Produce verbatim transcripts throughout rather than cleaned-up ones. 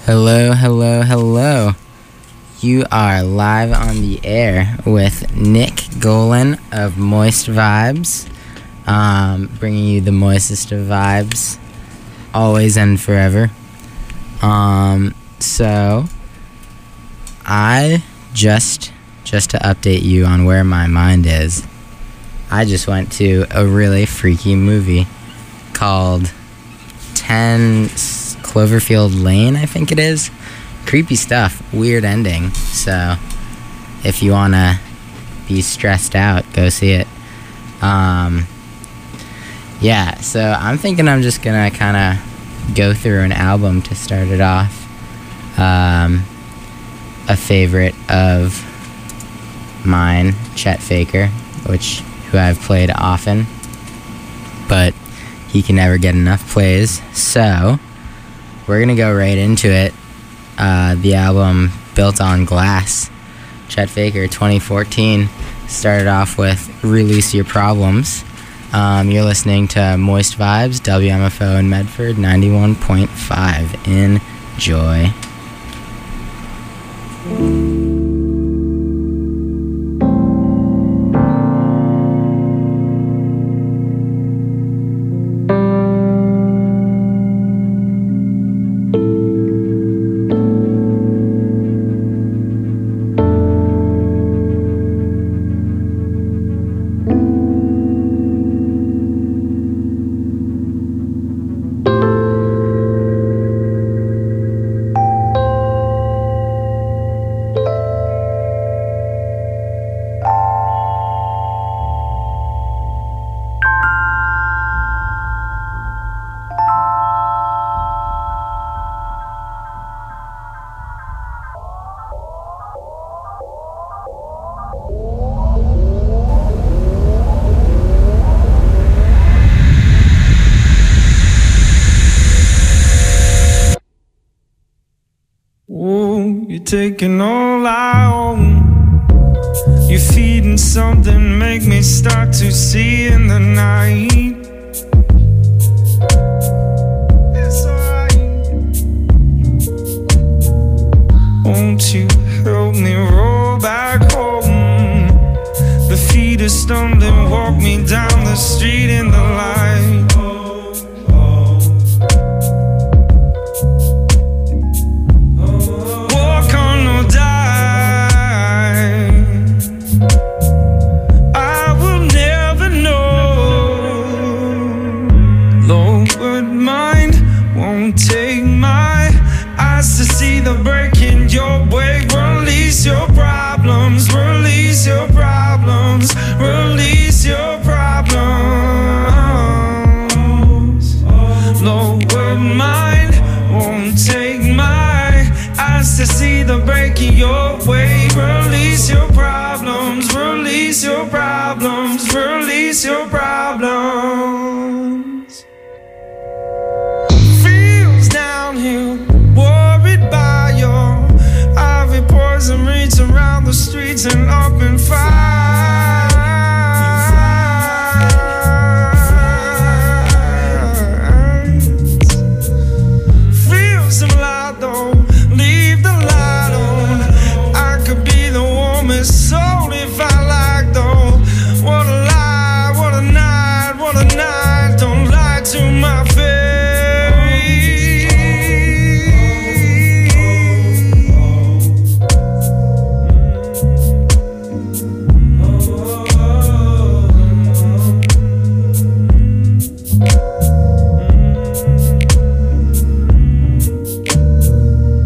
Hello, hello, hello. You are live on the air with Nick Golan of Moist Vibes, um, bringing you the moistest of vibes, always and forever. Um, so, I just, just to update you on where my mind is, I just went to a really freaky movie called ten Cloverfield Lane, I think it is. Creepy stuff, weird ending. So if you want to be stressed out, go see it. Um, yeah, so I'm thinking I'm just going to kind of go through an album to start it off. Um, a favorite of mine, Chet Faker, which who I've played often, but he can never get enough plays. So we're going to go right into it. Uh, the album Built on Glass, Chet Faker, twenty fourteen, started off with Release Your Problems. Um, you're listening to Moist Vibes, W M F O in Medford, ninety-one point five. Enjoy. Taking all I own, you're feeding something, make me start to see in the night. It's alright. Won't you help me roll back home? The feet are stumbling, walk me down the street in the light. Your problems. Feels downhill, worried by your ivory poison, reach around the streets and up in fire. Feels so loud though, leave the light on. I could be the warmest soul if I like though. What a lie. Don't lie to my face.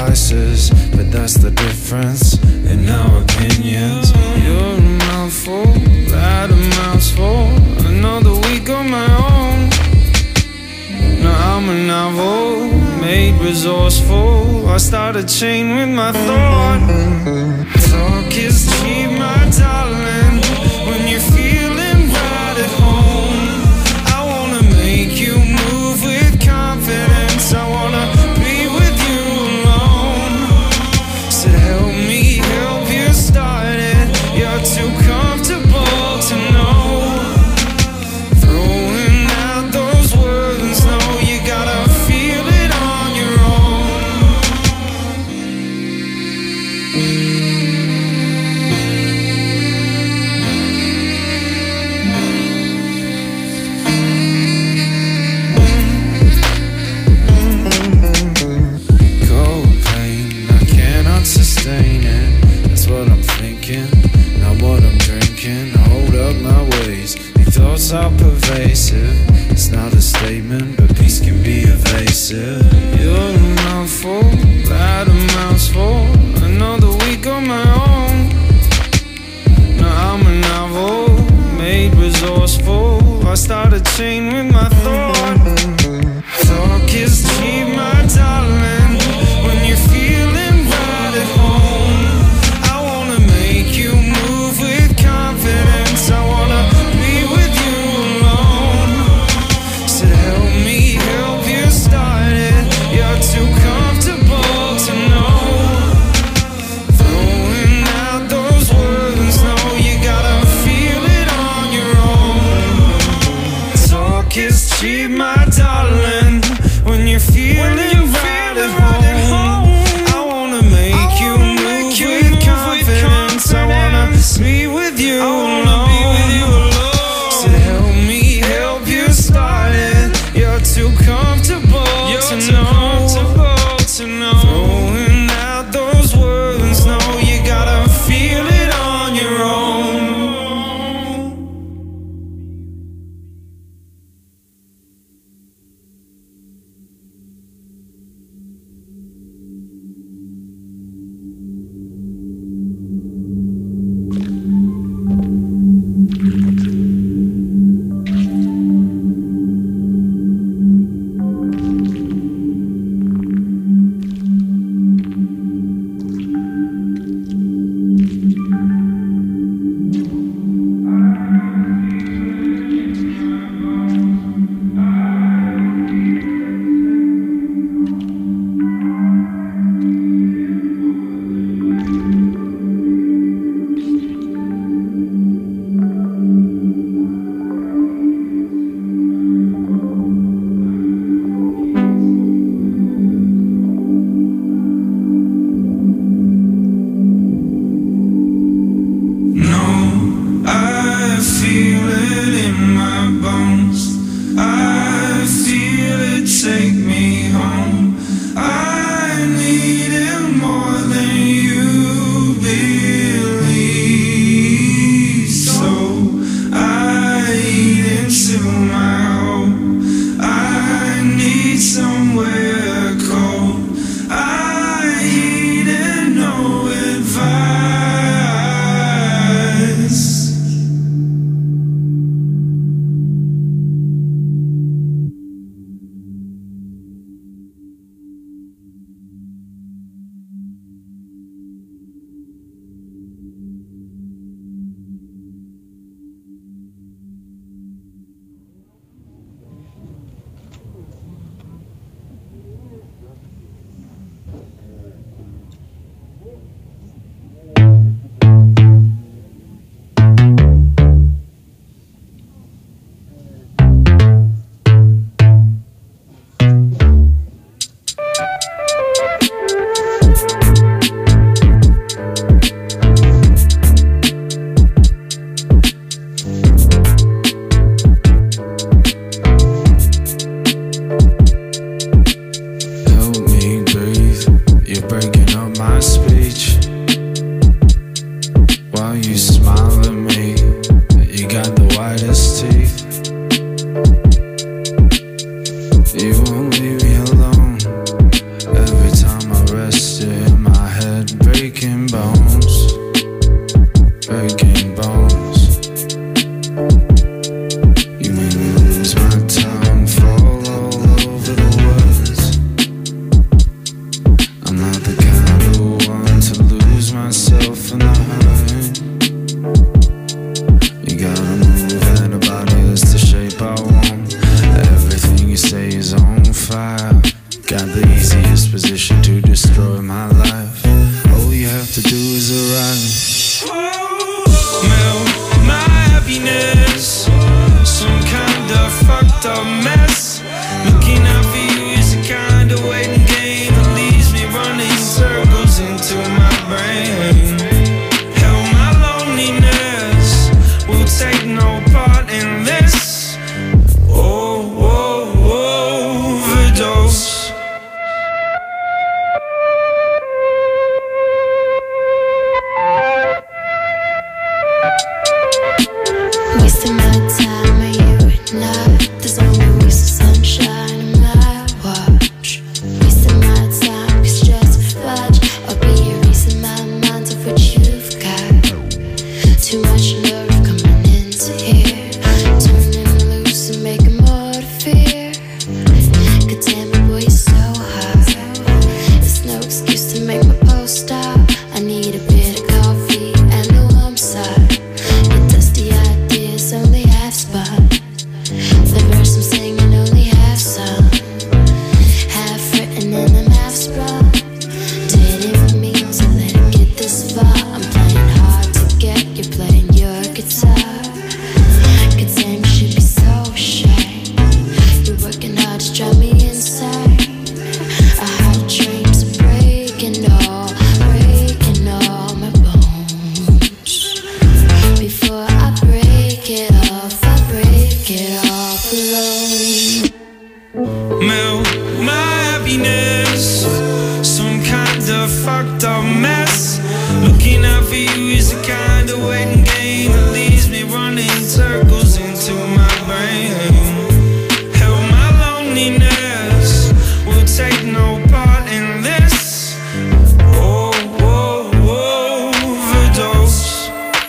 devices, but that's the difference in our opinions. You're a mouthful, that a mouthful, another week on my own. Now I'm a novel, made resourceful. I start a chain with my thought. Talk is cheap, my darling, when you're feeling right at home. I wanna make you move with confidence. I wanna be with you alone. So help me help you start it. You're too comfortable to know. Throwing out those words, no, you gotta feel it on your own. fucked up mess. Looking out for you is the kind of waiting game that leaves me running circles into my brain. Help my loneliness will take no part in this. Oh, oh, oh, overdose.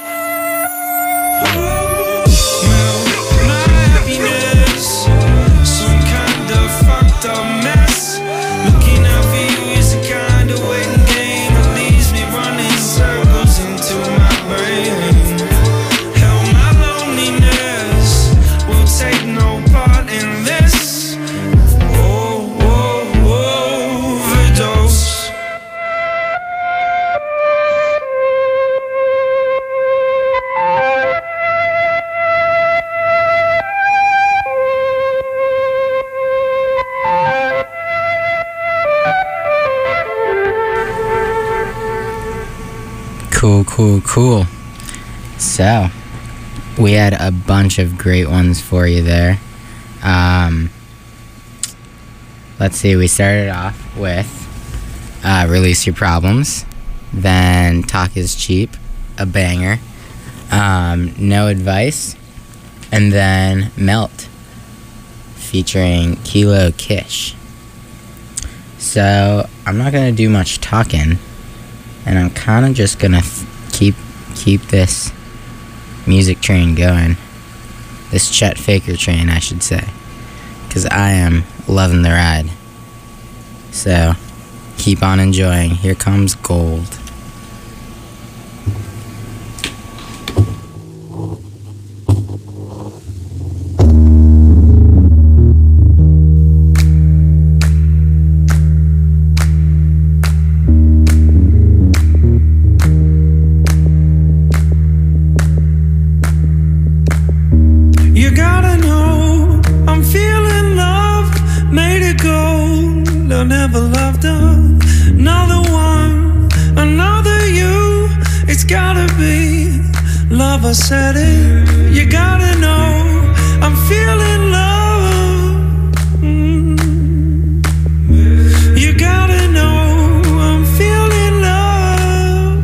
Oh, well, my happiness, some kind of fucked up mess. Looking out for you is the kind of waiting game that leaves me running circles into my brain. Hell, my loneliness will take no part in this. Oh, oh, overdose. Cool, cool, cool. So, we had a bunch of great ones for you there. Um, let's see, we started off with uh, Release Your Problems, then Talk is Cheap, a banger, um, No Advice, and then Melt, featuring Kilo Kish. So, I'm not going to do much talking, and I'm kind of just going to th- keep keep this music train going. This Chet Faker train, I should say. Because I am loving the ride. So, keep on enjoying. Here comes Gold. You gotta know, I'm feeling love, made it gold. I never loved another one, another you. It's gotta be love, I said it. You gotta know, I'm feeling love. Mm. You gotta know, I'm feeling love.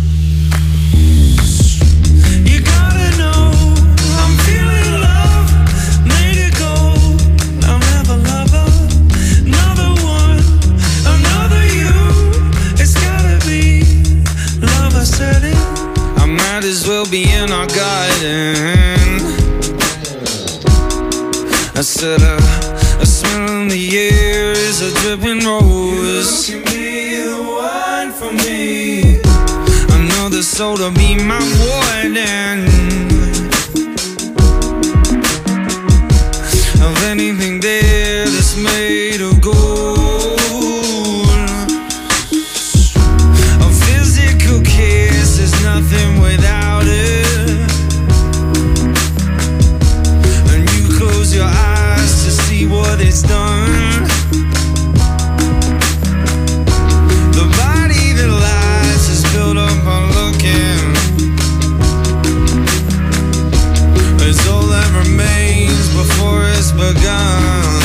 You gotta know, I'm feeling love, made it gold. I'll never love another one, another you. It's gotta be love, I said it. I might as well be in our garden. I said a, a smell in the air is a dripping rose. You can be the one for me. I know the soul to be my warden. Of anything there that's made of gold. A physical kiss is nothing without it. And you close your eyes to see what it's done. The body that lies is built up on looking. It's all that remains before it's begun.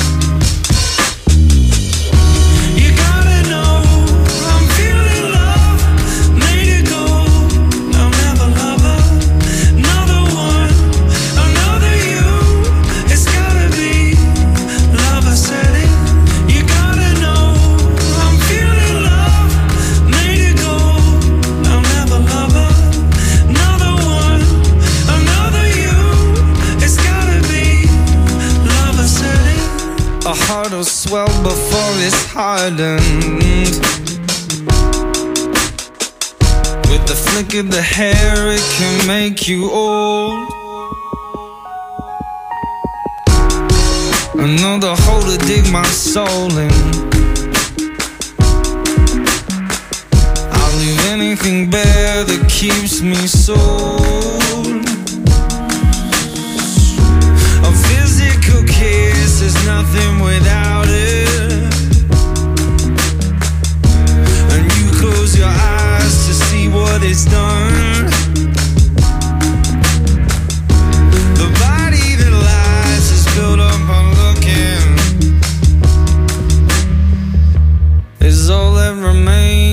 You gotta know, I'm feeling love, made it gold. I'll never love another one, another you. It's gotta be love, I said it. You gotta know, I'm feeling love, made it gold. I'll never love another one, another you. It's gotta be love, I said it. A heart will swell before it's hardened. With the flick of the hair, it can make you old. Another hole to dig my soul in. I'll leave anything bare that keeps me sold. A physical kiss is nothing without it. And you close your eyes to see what it's done. The body that lies is built up on looking. Is all that remains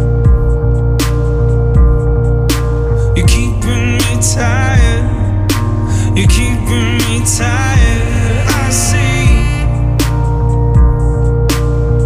You're keeping me tired. You're keeping me tired. I see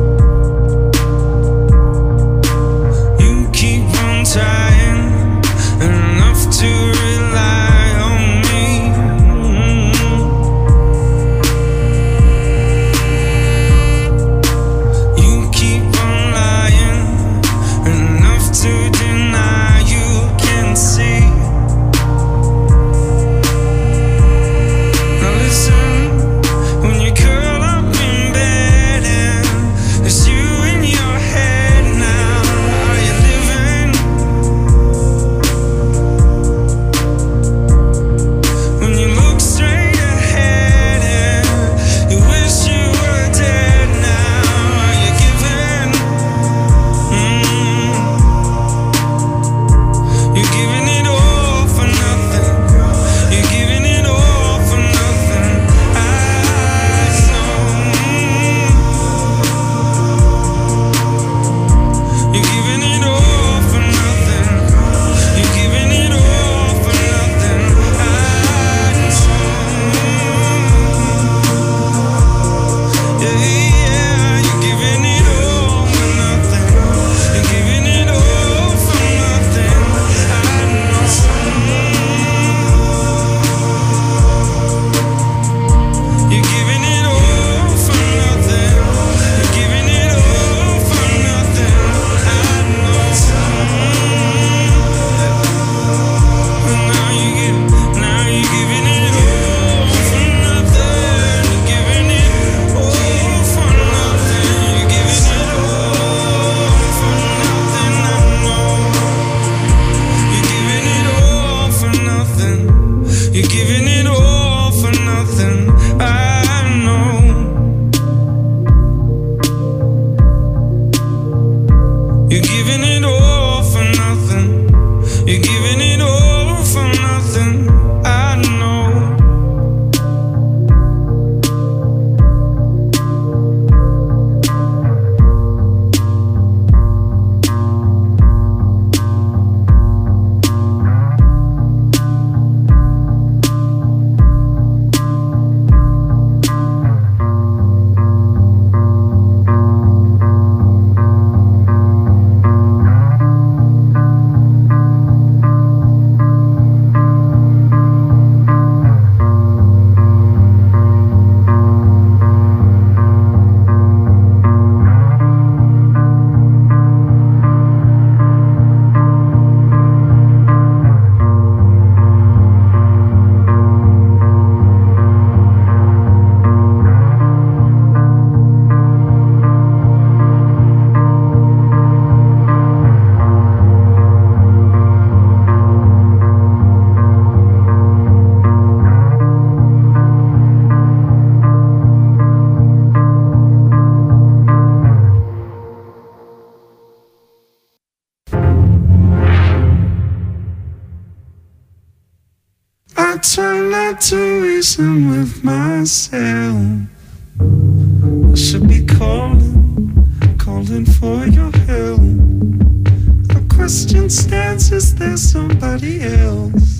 try not to reason with myself. I should be calling, calling for your help. The question stands, is there somebody else?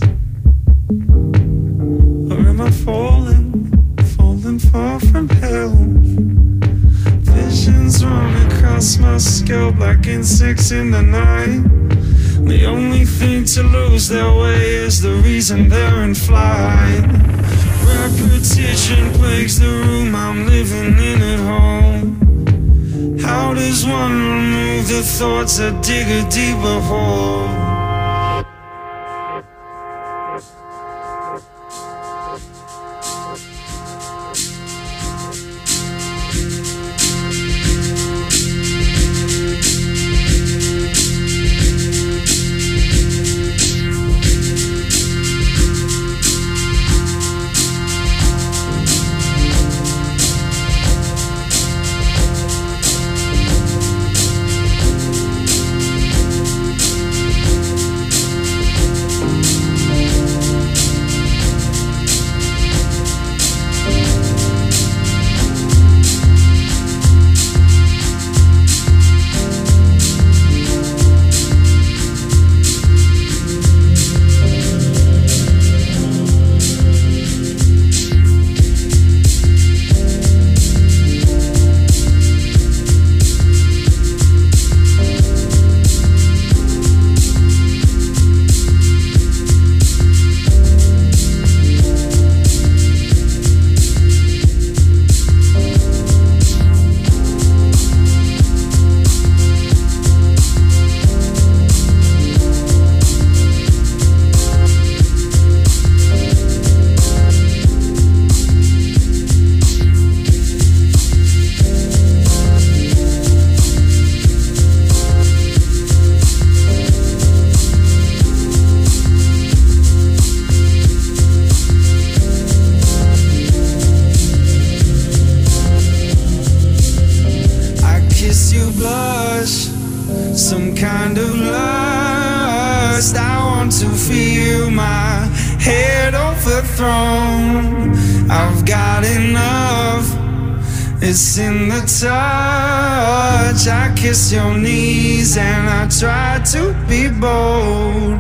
Or am I falling, falling far from hell? Visions run across my scalp like insects in the night. The only thing to lose their way is the reason they're in flight. Repetition plagues the room I'm living in at home. How does one remove the thoughts that dig a deeper hole? Some kind of lust. I want to feel my head overthrown. I've got enough. It's in the touch. I kiss your knees and I try to be bold.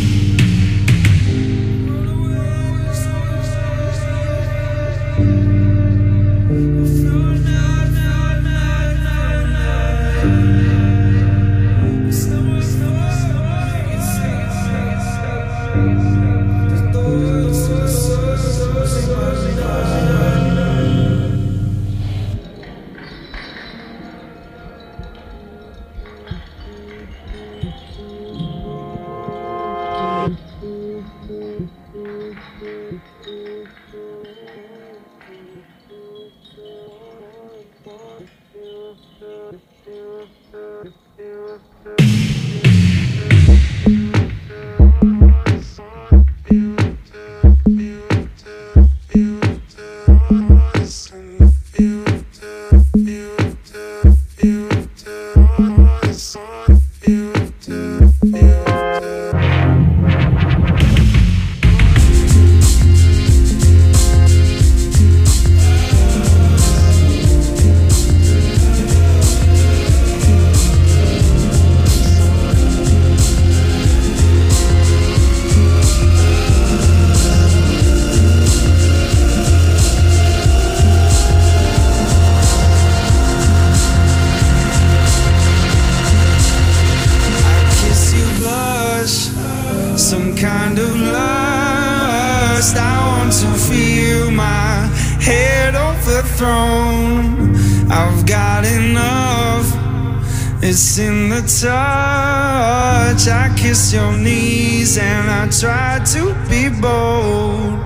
Some kind of lust. I want to feel my head overthrown. I've got enough. It's in the touch. I kiss your knees and I try to be bold.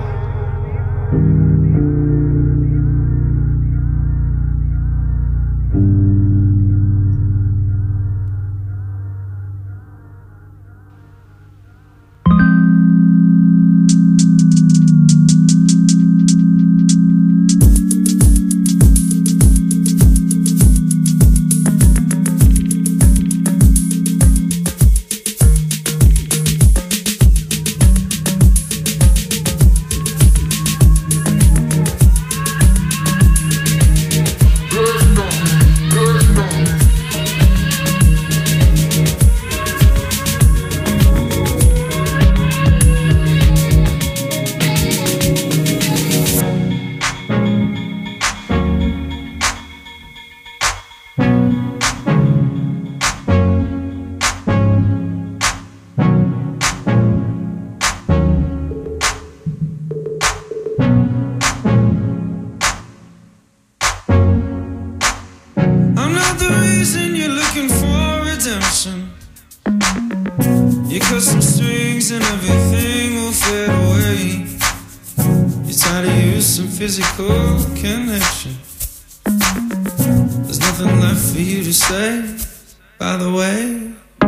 You cut some strings and everything will fade away. You're tired of using physical connection. There's nothing left for you to say. By the way,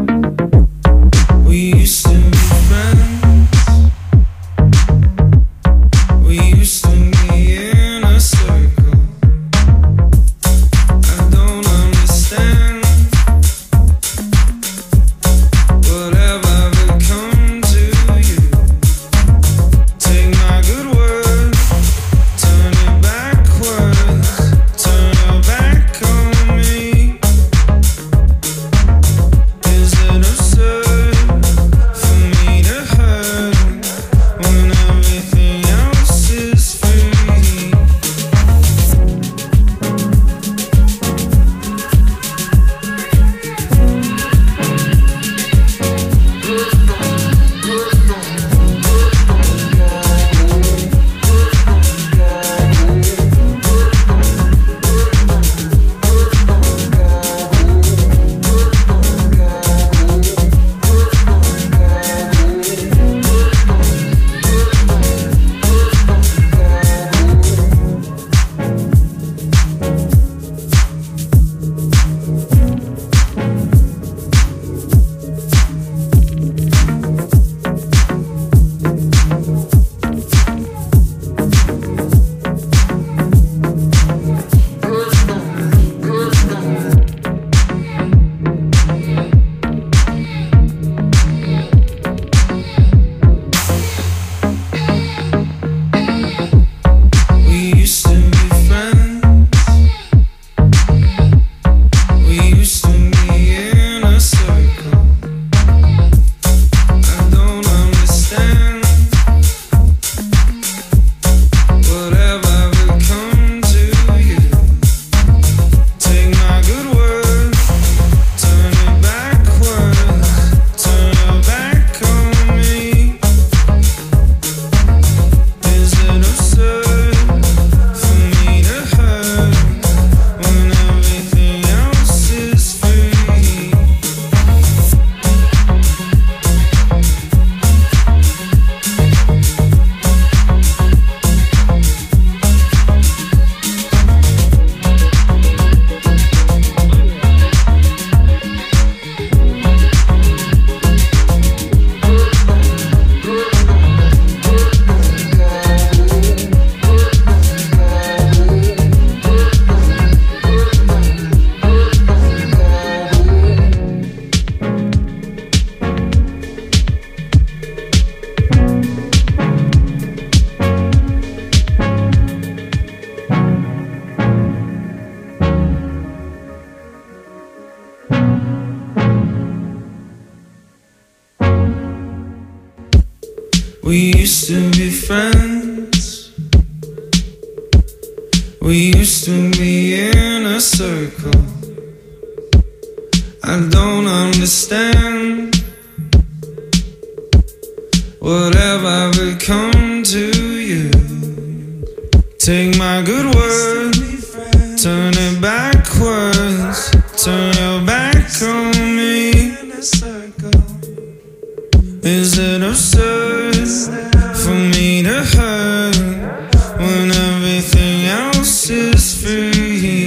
we used to be friends. We used to be in a circle. I don't understand whatever become to you. Take my good word, turn it backwards, turn your back on me. Is it absurd for me to hurt when everything else is free? We used to be friends. We used to be in a circle. I don't understand whatever become to you. Take my good word, turn it backwards, turn your back on me. Is it absurd for me to hurt when everything else is free? We used to be friends. We used to be in a circle. I don't understand whatever become to you. Take my good word, turn it backwards, turn your back on me. Is it absurd for me to hurt when everything else is free?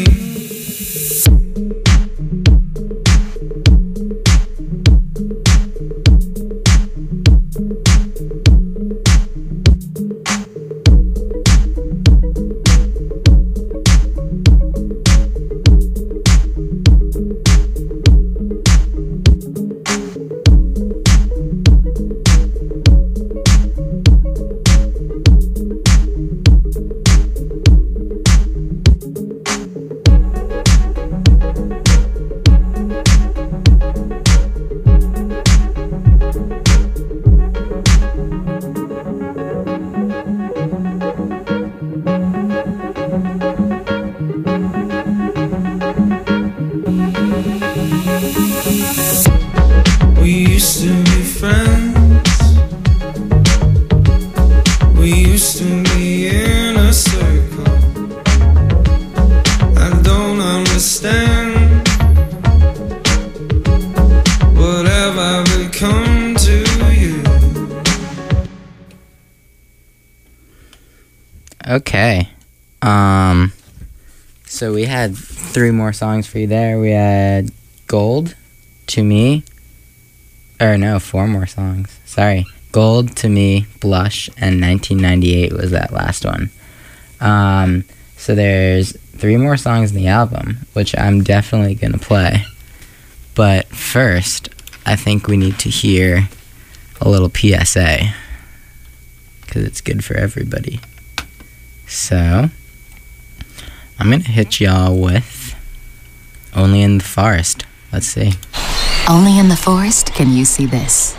Okay. Um, so we had three more songs for you there. We had Gold, To Me. Or no, four more songs. Sorry. Gold, To Me, Blush, and nineteen ninety-eight was that last one. Um, so there's three more songs in the album, which I'm definitely going to play. But first, I think we need to hear a little P S A, because it's good for everybody. So, I'm going to hit y'all with Only in the Forest. Let's see. Only in the forest can you see this.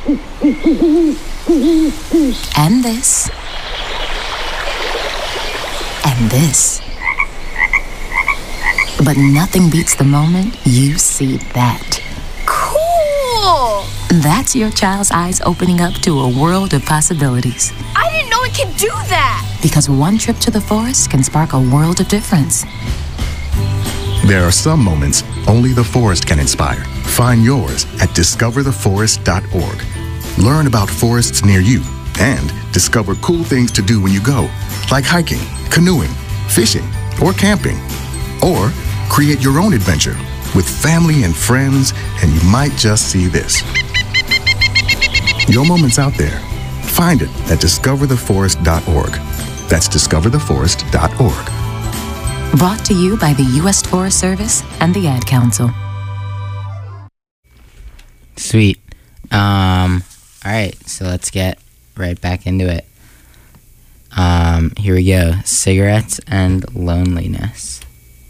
And this. And this. But nothing beats the moment you see that. Cool! That's your child's eyes opening up to a world of possibilities. I didn't know it could do that! Because one trip to the forest can spark a world of difference. There are some moments only the forest can inspire. Find yours at discover the forest dot org. Learn about forests near you and discover cool things to do when you go, like hiking, canoeing, fishing, or camping. Or create your own adventure with family and friends, and you might just see this. Your moment's out there. Find it at discover the forest dot org. That's discover the forest dot org. Brought to you by the U S Forest Service and the Ad Council. Sweet. Um, all right, so let's get right back into it. Um, here we go. Cigarettes and Loneliness.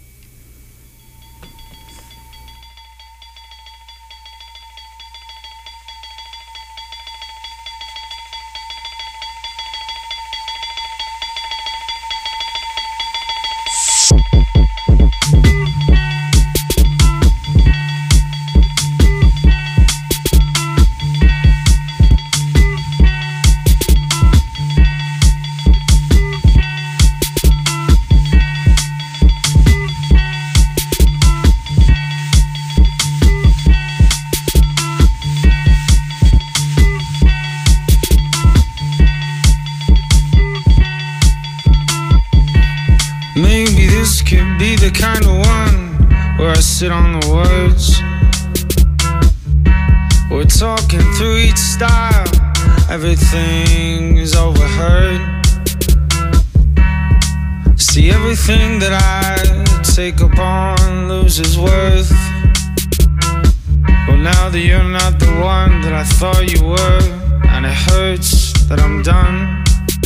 Maybe this could be the kind of one where I sit on the words. We're talking through each style, everything is overheard. See, everything that I take upon loses worth. Well, now that you're not the one that I thought you were, and it hurts that I'm done.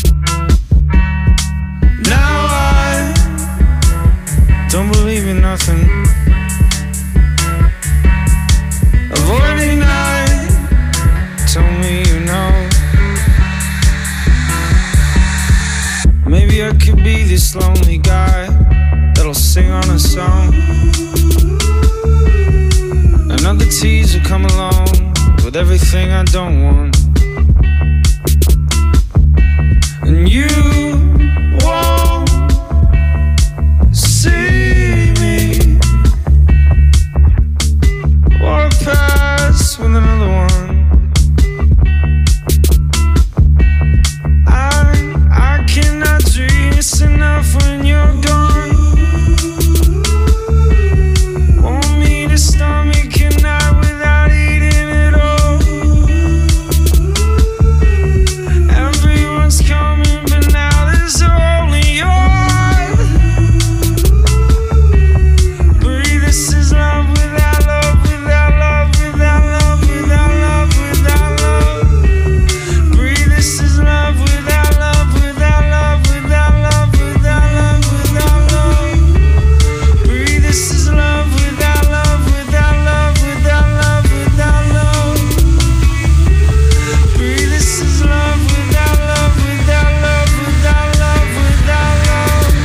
Now I don't believe in nothing. Avoiding night, tell me you know. Maybe I could be this lonely guy that'll sing on a song. Another teaser come along with everything I don't want. And you won't see me walk past with another one. I, I cannot dream it's enough when you're gone. Want me to stomach a night without eating at all. Everyone's coming, but now there's only yours. Breathe, this is love without love, without love, without love, without love, without love. Breathe, this is love without love, without love, without love, without love, without love. Breathe, this is love without love, without love, without love, without love. Breathe, this is love without love, without love, without love, without love.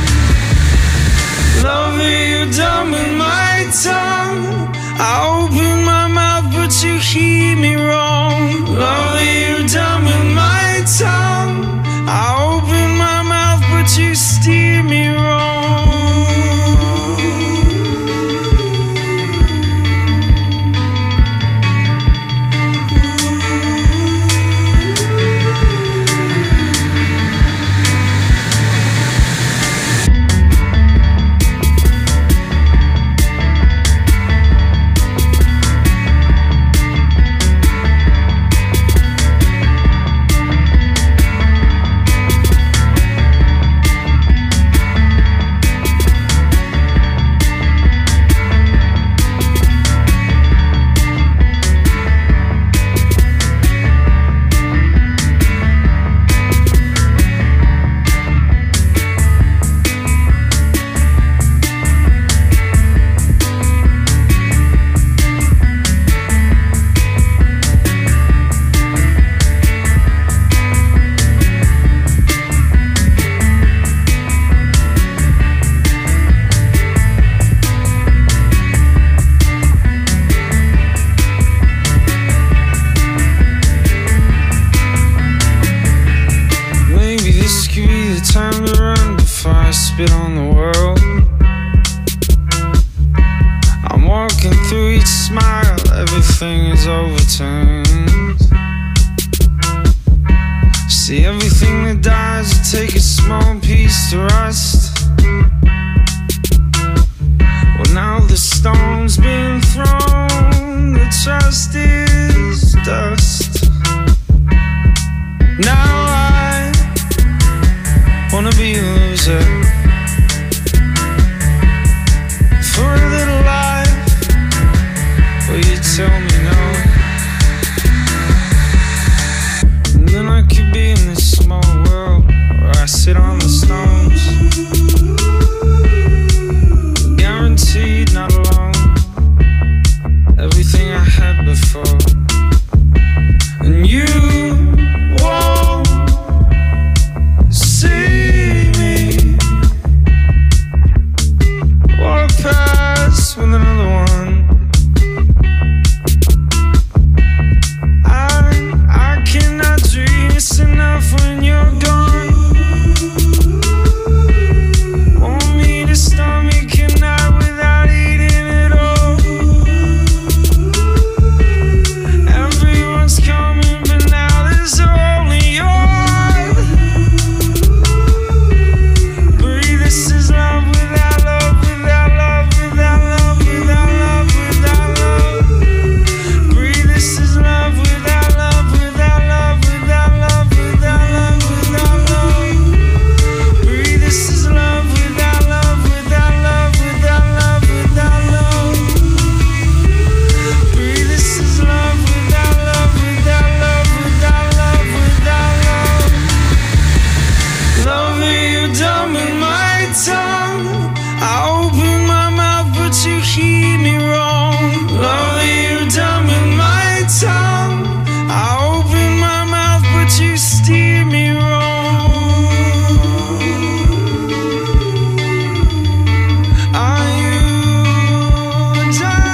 Love, you're done with my tongue. I open my mouth, but you hear me wrong. Love, you're done with my tongue. I open my mouth, but you steer me wrong. Walking through each smile, everything is overturned. See, everything that dies will take a small piece to rust. Well, now the stone's been thrown, the trust is dust. Now I wanna be a loser for a little life. Will you tell me no? And then I could be in this small world where I sit on the stones, guaranteed not alone. Everything I had before, and you won't see me walk past with another one. I I cannot dream it's enough when you're gone. Want me to stomach a night without eating at all. Everyone's coming, but now there's only yours. Breathe, this is love without love, without love, without love, without love, without love. Breathe, this is love without love, without love, without love, without love, without love. Breathe, this is love without love, without love, without love, without love. Breathe, this is love without love, without love, without love, without love. Love that you done with my tongue. I open my mouth, but you hear me wrong. Love that you done with my tongue. I open my mouth, but you steer me wrong. Are you done?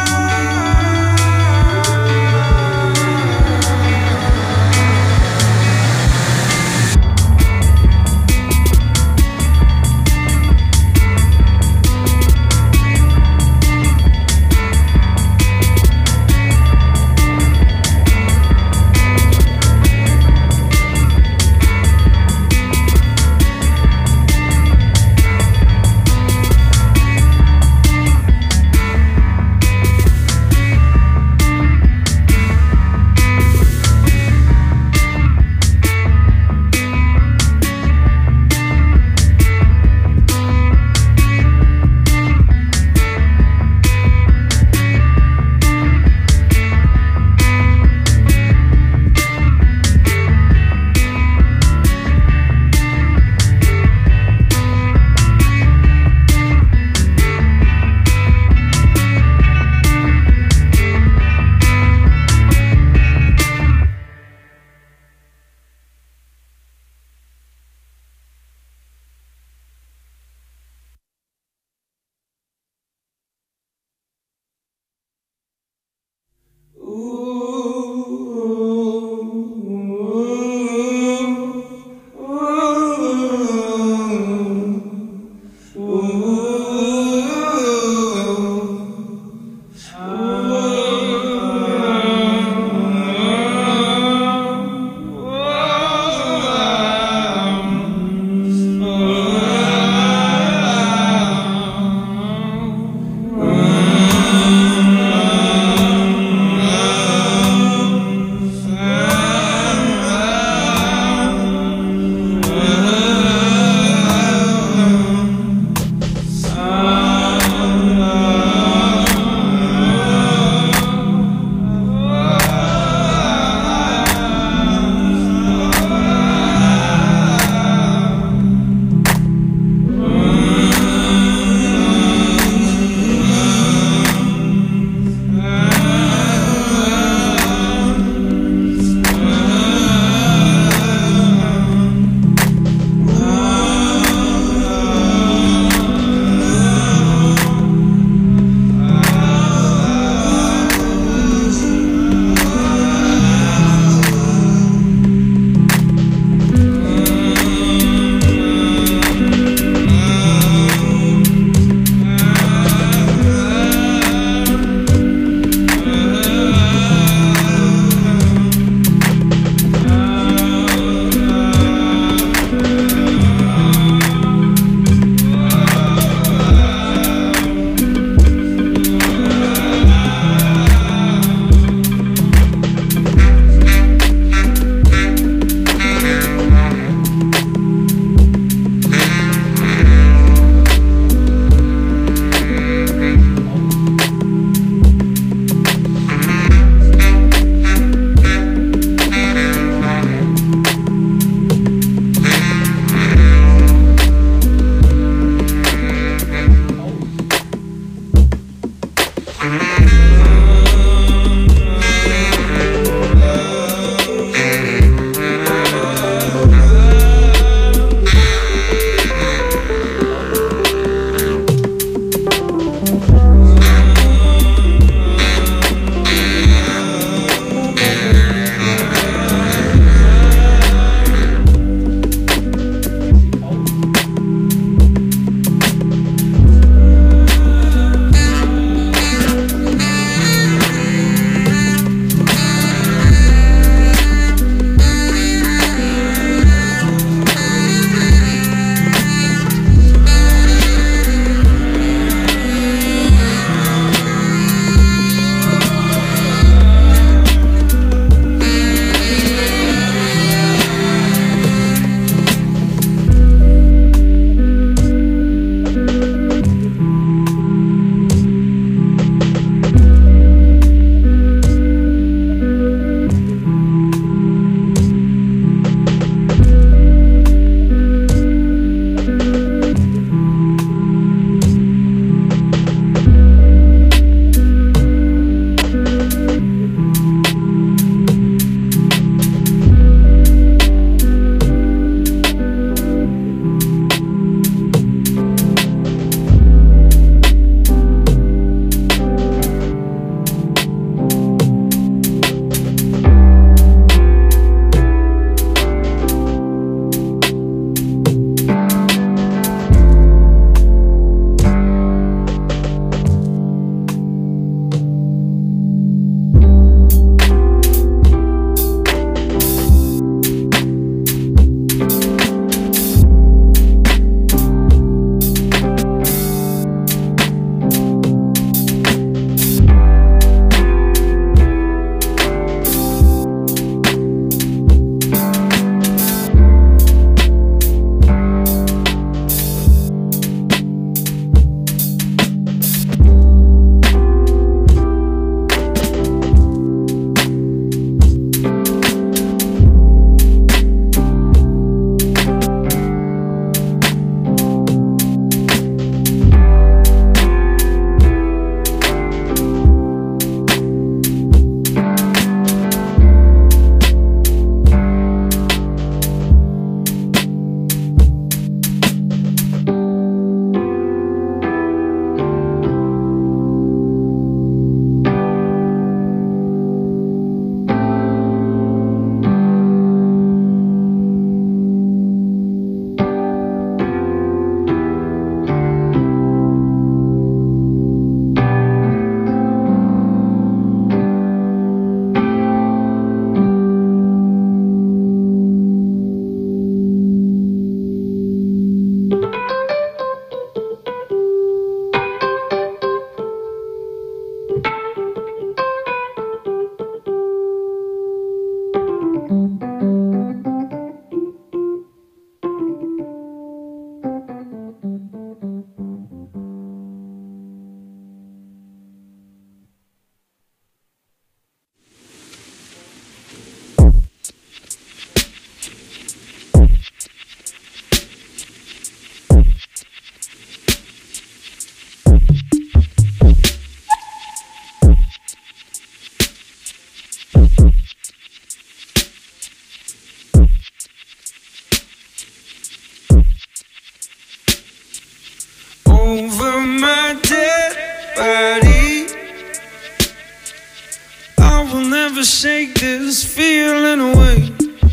shake this feeling away.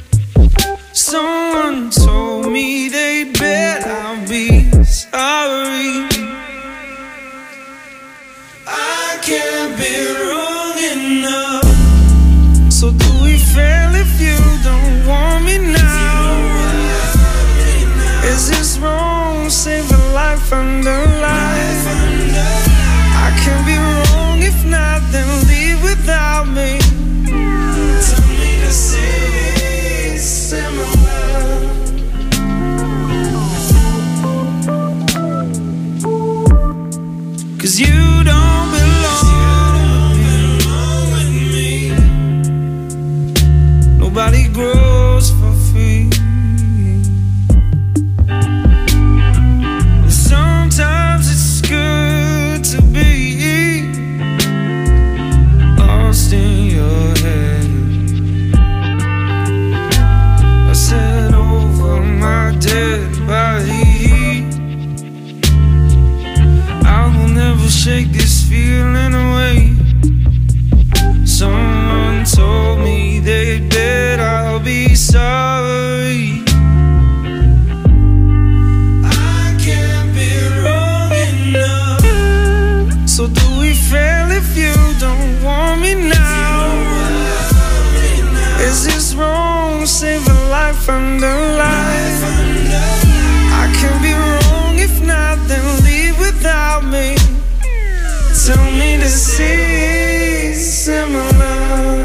Someone told me they'd bet I'll be sorry. I can't be wrong enough. So do we fail if you don't want me now? Is this wrong? Save a life under life. I can't be wrong, if not, then leave without me. Tell me to see similar. Cause you don't belong with me. Nobody grows for free. Sometimes it's life under life. I can be wrong, if not, then leave without me. Tell me to see similar.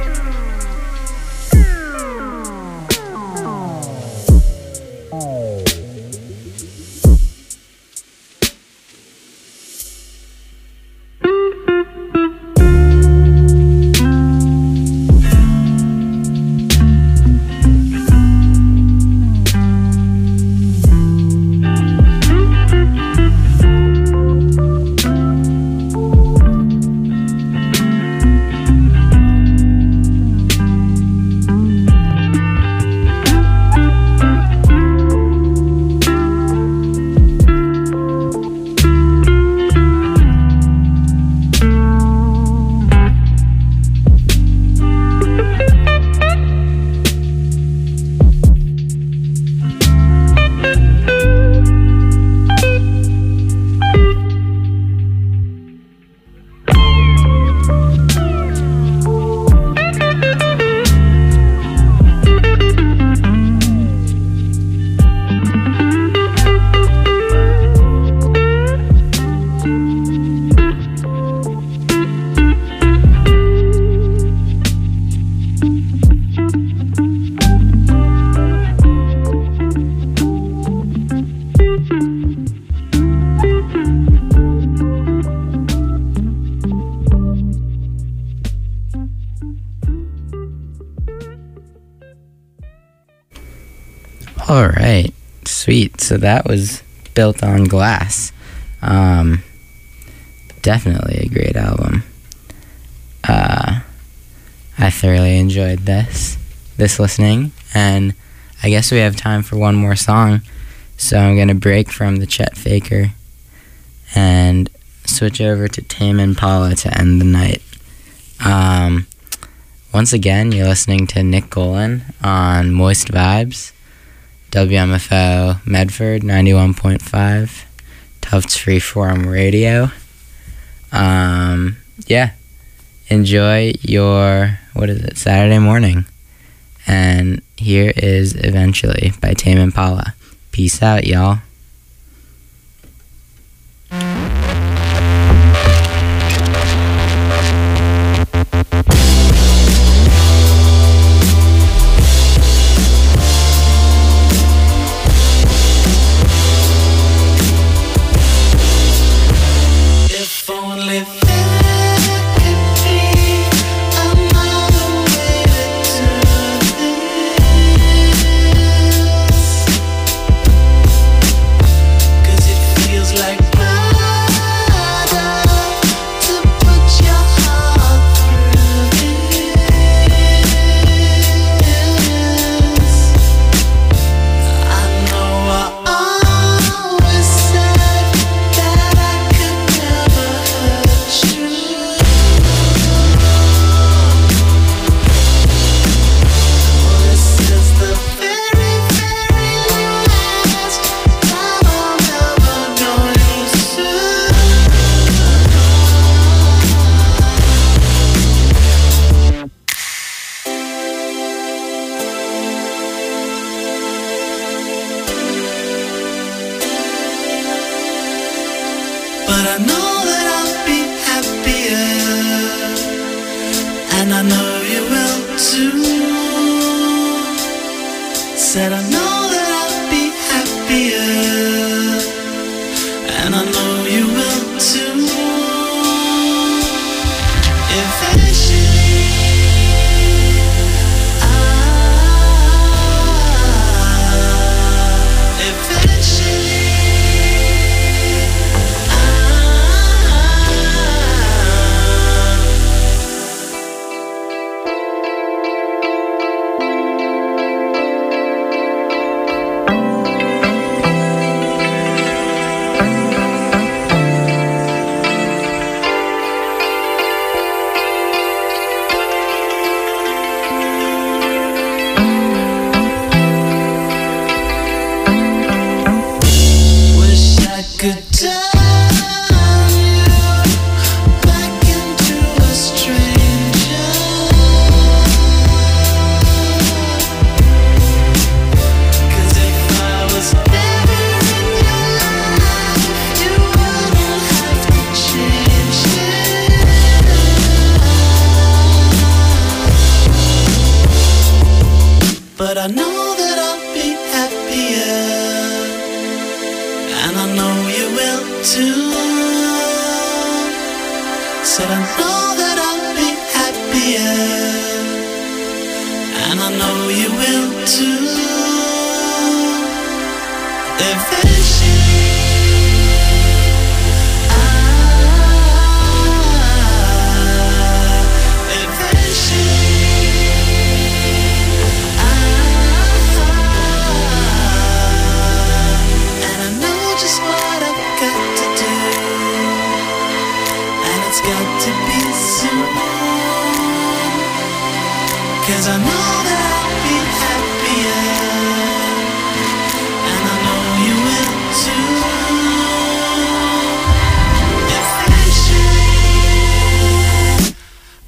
All right, sweet. So that was Built on Glass. Um, definitely a great album. Uh, I thoroughly enjoyed this, this listening, and I guess we have time for one more song. So I'm gonna break from the Chet Faker and switch over to Tame Impala to end the night. Um, once again, you're listening to Nick Golan on Moist Vibes. W M F O Medford ninety-one point five, Tufts Freeform Radio. Um, yeah, enjoy your, what is it, Saturday morning. And here is Eventually by Tame Impala. Peace out, y'all. the end, and I know you will too. Eventually, got to be soon, 'cause I know that